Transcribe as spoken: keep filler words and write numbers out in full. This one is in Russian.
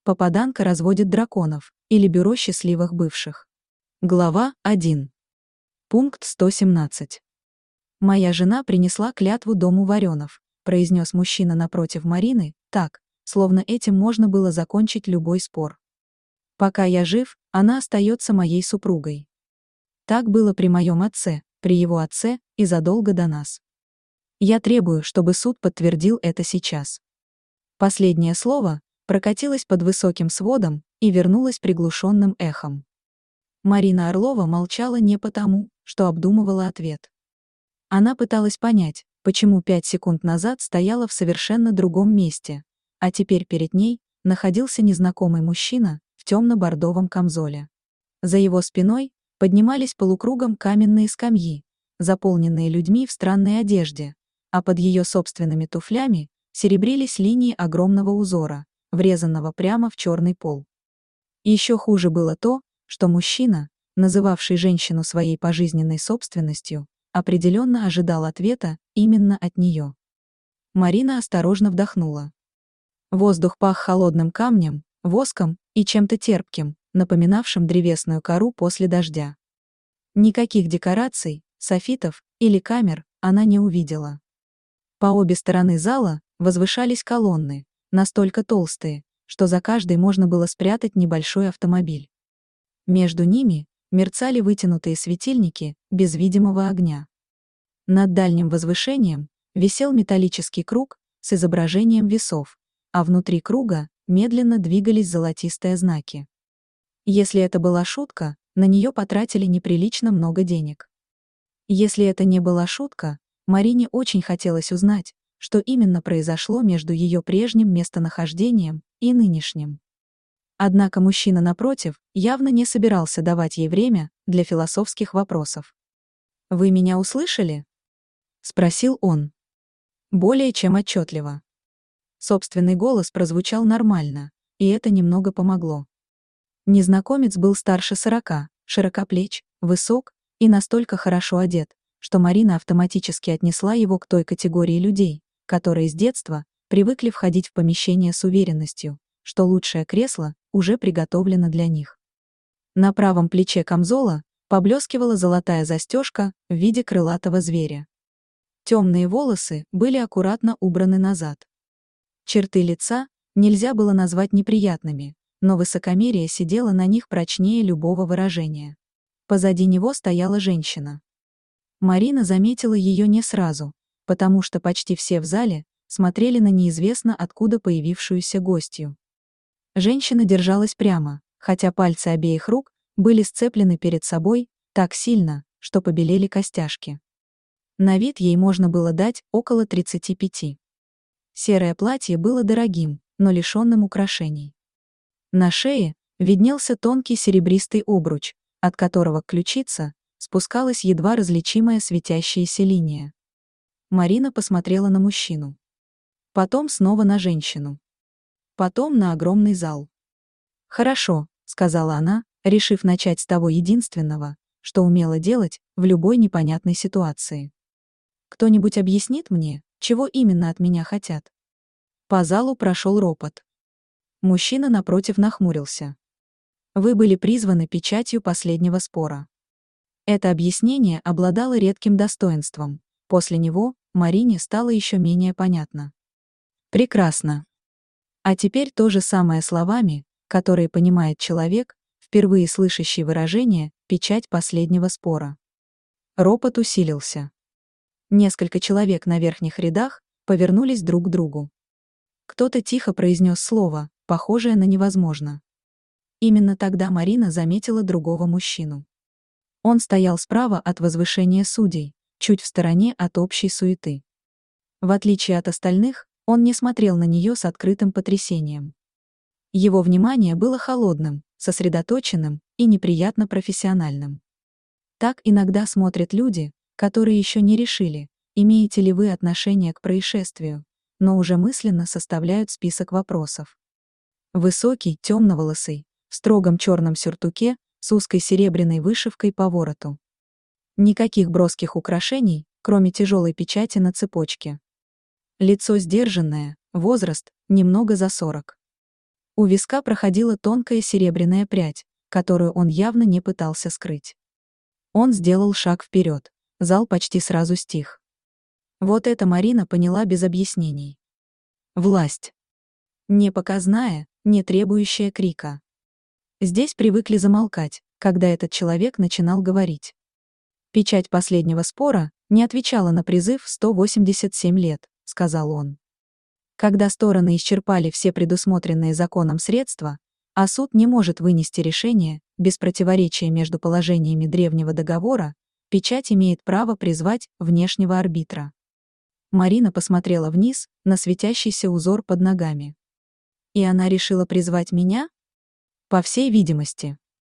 Попаданка разводит драконов или бюро счастливых бывших. Глава один. Пункт сто семнадцать. «Моя жена принесла клятву дому Варенов», произнес мужчина напротив Марины, так, словно этим можно было закончить любой спор. «Пока я жив, она остается моей супругой. Так было при моем отце, при его отце и задолго до нас. Я требую, чтобы суд подтвердил это сейчас». Последнее слово прокатилось под высоким сводом и вернулось приглушенным эхом. Марина Орлова молчала не потому, что обдумывала ответ. Она пыталась понять, почему пять секунд назад стояла в совершенно другом месте, а теперь перед ней находился незнакомый мужчина в темно-бордовом камзоле. За его спиной поднимались полукругом каменные скамьи, заполненные людьми в странной одежде, а под ее собственными туфлями серебрились линии огромного узора, врезанного прямо в черный пол. Еще хуже было то, что мужчина, называвший женщину своей пожизненной собственностью, определенно ожидал ответа именно от нее. Марина осторожно вдохнула. Воздух пах холодным камнем, воском и чем-то терпким, напоминавшим древесную кору после дождя. Никаких декораций, софитов или камер она не увидела. По обе стороны зала возвышались колонны, настолько толстые, что за каждой можно было спрятать небольшой автомобиль. Между ними мерцали вытянутые светильники без видимого огня. Над дальним возвышением висел металлический круг с изображением весов, а внутри круга медленно двигались золотистые знаки. Если это была шутка, на нее потратили неприлично много денег. Если это не была шутка, Марине очень хотелось узнать, что именно произошло между ее прежним местонахождением и нынешним. Однако мужчина напротив явно не собирался давать ей время для философских вопросов. «Вы меня услышали?» — спросил он. Более чем отчетливо. Собственный голос прозвучал нормально, и это немного помогло. Незнакомец был старше сорока, широкоплеч, высок и настолько хорошо одет, что Марина автоматически отнесла его к той категории людей, которые с детства привыкли входить в помещение с уверенностью, что лучшее кресло уже приготовлено для них. На правом плече камзола поблескивала золотая застежка в виде крылатого зверя. Темные волосы были аккуратно убраны назад. Черты лица нельзя было назвать неприятными, но высокомерие сидело на них прочнее любого выражения. Позади него стояла женщина. Марина заметила ее не сразу, потому что почти все в зале смотрели на неизвестно откуда появившуюся гостью. Женщина держалась прямо, хотя пальцы обеих рук были сцеплены перед собой так сильно, что побелели костяшки. На вид ей можно было дать около тридцати пяти. Серое платье было дорогим, но лишенным украшений. На шее виднелся тонкий серебристый обруч, от которого к ключице спускалась едва различимая светящаяся линия. Марина посмотрела на мужчину. Потом снова на женщину. Потом на огромный зал. «Хорошо», — сказала она, решив начать с того единственного, что умела делать в любой непонятной ситуации. «Кто-нибудь объяснит мне, чего именно от меня хотят?» По залу прошел ропот. Мужчина напротив нахмурился. «Вы были призваны печатью последнего спора». Это объяснение обладало редким достоинством. После него Марине стало еще менее понятно. «Прекрасно. А теперь то же самое словами, которые понимает человек, впервые слышащий выражение «печать последнего спора». Ропот усилился. Несколько человек на верхних рядах повернулись друг к другу. Кто-то тихо произнес слово, похожее на «невозможно». Именно тогда Марина заметила другого мужчину. Он стоял справа от возвышения судей, чуть в стороне от общей суеты. В отличие от остальных, он не смотрел на нее с открытым потрясением. Его внимание было холодным, сосредоточенным и неприятно профессиональным. Так иногда смотрят люди, которые еще не решили, имеете ли вы отношение к происшествию, но уже мысленно составляют список вопросов. Высокий, темноволосый, в строгом черном сюртуке, с узкой серебряной вышивкой по вороту. Никаких броских украшений, кроме тяжелой печати на цепочке. Лицо сдержанное, возраст немного за сорок. У виска проходила тонкая серебряная прядь, которую он явно не пытался скрыть. Он сделал шаг вперед. Зал почти сразу стих. Вот это Марина поняла без объяснений. Власть. Не показная, не требующая крика. Здесь привыкли замолкать, когда этот человек начинал говорить. «Печать последнего спора не отвечала на призыв сто восемьдесят семь лет», — сказал он. Когда стороны исчерпали все предусмотренные законом средства, а суд не может вынести решение, без противоречия между положениями древнего договора, печать имеет право призвать внешнего арбитра. Марина посмотрела вниз на светящийся узор под ногами. И она решила призвать меня? По всей видимости.